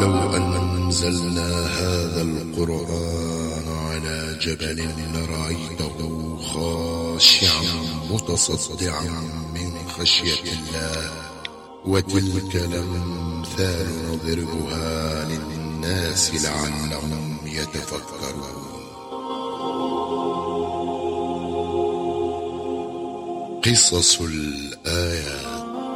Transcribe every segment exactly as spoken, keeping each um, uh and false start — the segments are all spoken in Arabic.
لو أنزلنا هذا القرآن على جبل لرأيته خاشعا متصدعا من خشية الله. وتلك الأمثال نضربها للناس لعلهم يتفكرون. قصص الآيات.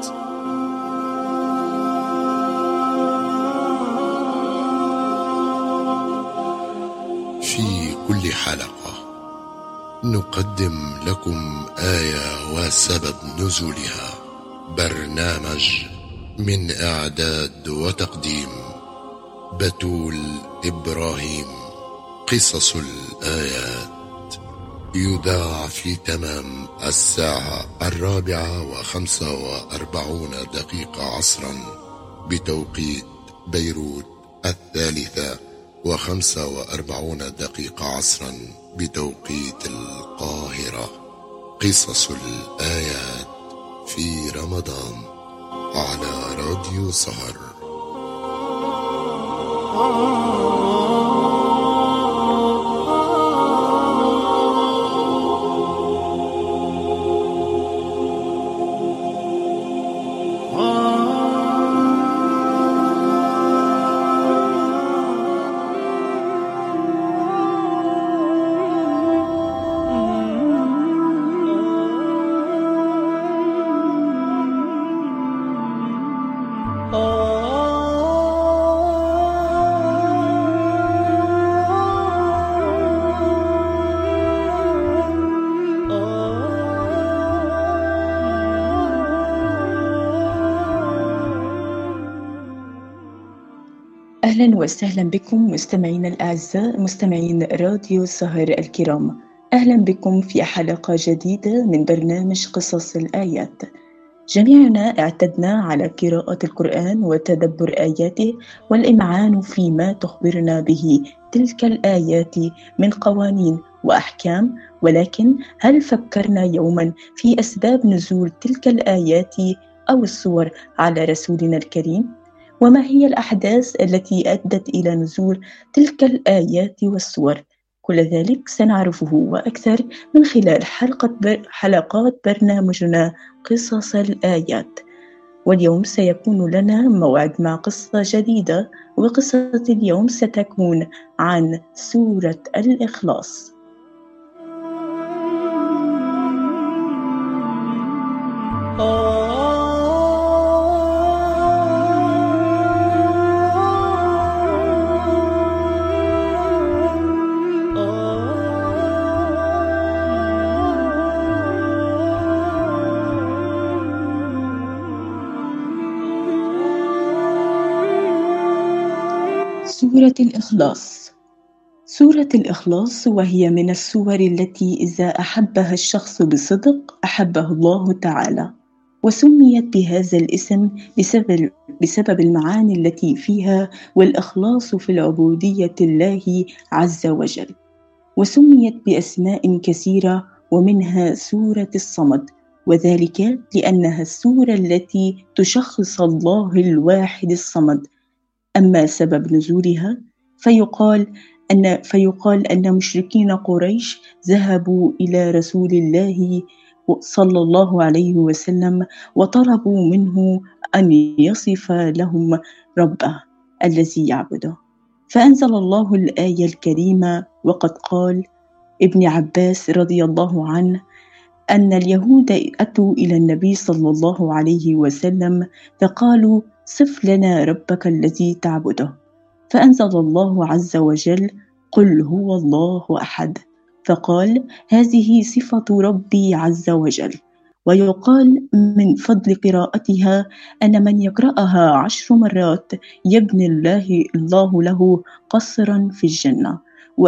في كل حلقة نقدم لكم آية وسبب نزولها. برنامج من إعداد وتقديم بتول إبراهيم. قصص الآيات يذاع في تمام الساعة الرابعة وخمسة وأربعون دقيقة عصرا بتوقيت بيروت، الثالثة وخمسة وأربعون دقيقة عصرا بتوقيت القاهرة. قصص الآيات في رمضان على راديو سهر. أهلا وسهلا بكم مستمعين الأعزاء، مستمعين راديو سهر الكرام. أهلا بكم في حلقة جديدة من برنامج قصص الآيات. جميعنا اعتدنا على قراءة القرآن وتدبر آياته والإمعان فيما تخبرنا به تلك الآيات من قوانين وأحكام، ولكن هل فكرنا يوما في أسباب نزول تلك الآيات أو السور على رسولنا الكريم؟ وما هي الأحداث التي أدت إلى نزول تلك الآيات والسور؟ كل ذلك سنعرفه وأكثر من خلال حلقة بر... حلقات برنامجنا قصص الآيات. واليوم سيكون لنا موعد مع قصة جديدة، وقصة اليوم ستكون عن سورة الإخلاص. سورة الإخلاص. سورة الإخلاص وهي من السور التي إذا أحبها الشخص بصدق أحبه الله تعالى، وسميت بهذا الاسم بسبب, بسبب المعاني التي فيها والإخلاص في العبودية الله عز وجل. وسميت بأسماء كثيرة ومنها سورة الصمد، وذلك لأنها السورة التي تشخص الله الواحد الصمد. أما سبب نزولها فيقال أن فيقال أن مشركين قريش ذهبوا إلى رسول الله صلى الله عليه وسلم وطلبوا منه أن يصف لهم ربه الذي يعبده، فأنزل الله الآية الكريمة وقد قال ابن عباس رضي الله عنه أن اليهود أتوا إلى النبي صلى الله عليه وسلم فقالوا صف لنا ربك الذي تعبده، فأنزل الله عز وجل قل هو الله أحد، فقال هذه صفة ربي عز وجل. ويقال من فضل قراءتها أن من يقرأها عشر مرات يبني الله, الله له قصرا في الجنة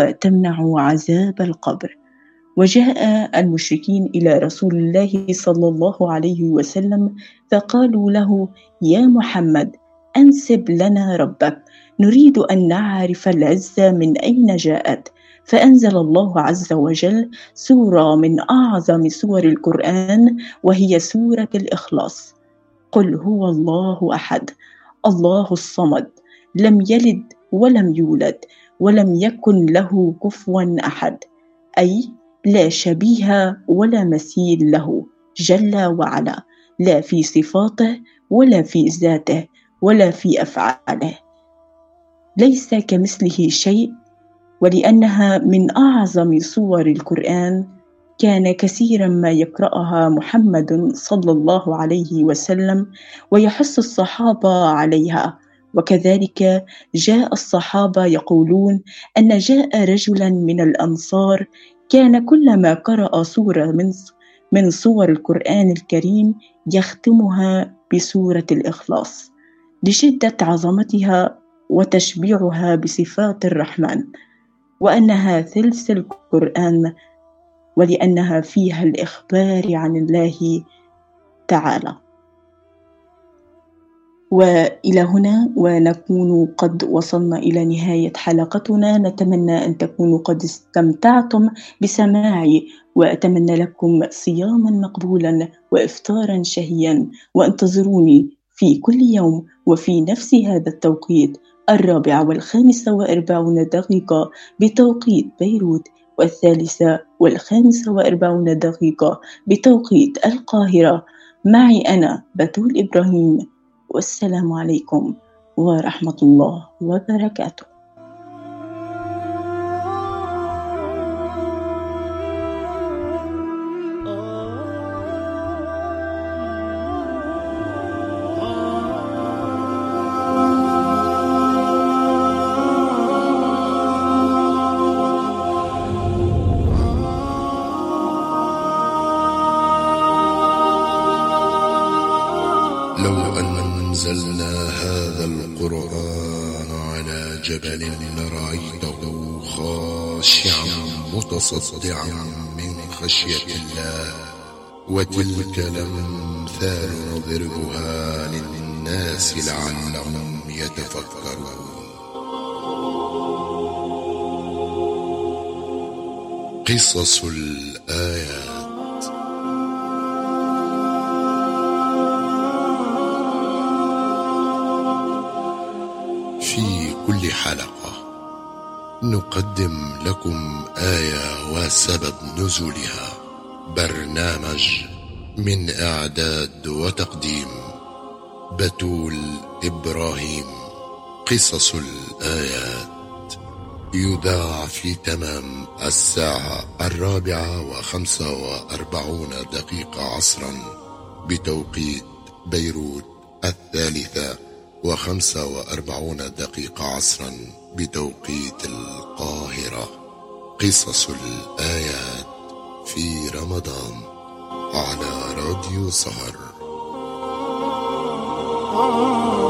وتمنع عذاب القبر. وجاء المشركين إلى رسول الله صلى الله عليه وسلم فقالوا له يا محمد أنسب لنا ربك، نريد أن نعرف العزة من أين جاءت. فأنزل الله عز وجل سورة من أعظم سور القرآن وهي سورة الإخلاص. قل هو الله أحد الله الصمد لم يلد ولم يولد ولم يكن له كفوا أحد، أي لا شبيه ولا مثيل له جل وعلا، لا في صفاته ولا في ذاته ولا في أفعاله، ليس كمثله شيء. ولأنها من أعظم سور القرآن، كان كثيرا ما يقرأها محمد صلى الله عليه وسلم ويحث الصحابة عليها. وكذلك جاء الصحابة يقولون أن جاء رجلا من الأنصار كان كلما قرأ سورة من من سور القرآن الكريم يختمها بسورة الإخلاص لشدة عظمتها وتشبيعها بصفات الرحمن، وأنها ثلث القرآن، ولأنها فيها الإخبار عن الله تعالى. وإلى هنا ونكون قد وصلنا إلى نهاية حلقتنا. نتمنى أن تكونوا قد استمتعتم بسماعي، وأتمنى لكم صياما مقبولا وإفطارا شهيا، وانتظروني في كل يوم وفي نفس هذا التوقيت، الرابعة والخامسة وأربعون دقيقة بتوقيت بيروت، والثالثة والخامسة وأربعون دقيقة بتوقيت القاهرة، معي أنا بتول إبراهيم. والسلام عليكم ورحمة الله وبركاته. لو أنزلنا هذا القرآن على جبل لرأيته خاشعا متصدعا من خشية الله، وتلك الأمثال نضربها للناس لعلهم يتفكرون. قصص الآيات. في كل حلقة نقدم لكم آية وسبب نزولها. برنامج من إعداد وتقديم بتول إبراهيم. قصص الآيات يذاع في تمام الساعة الرابعة وخمسة وأربعون دقيقة عصرا بتوقيت بيروت، الثالثة وخمسة وأربعون دقيقة عصرا بتوقيت القاهرة. قصص الآيات في رمضان على راديو سهر.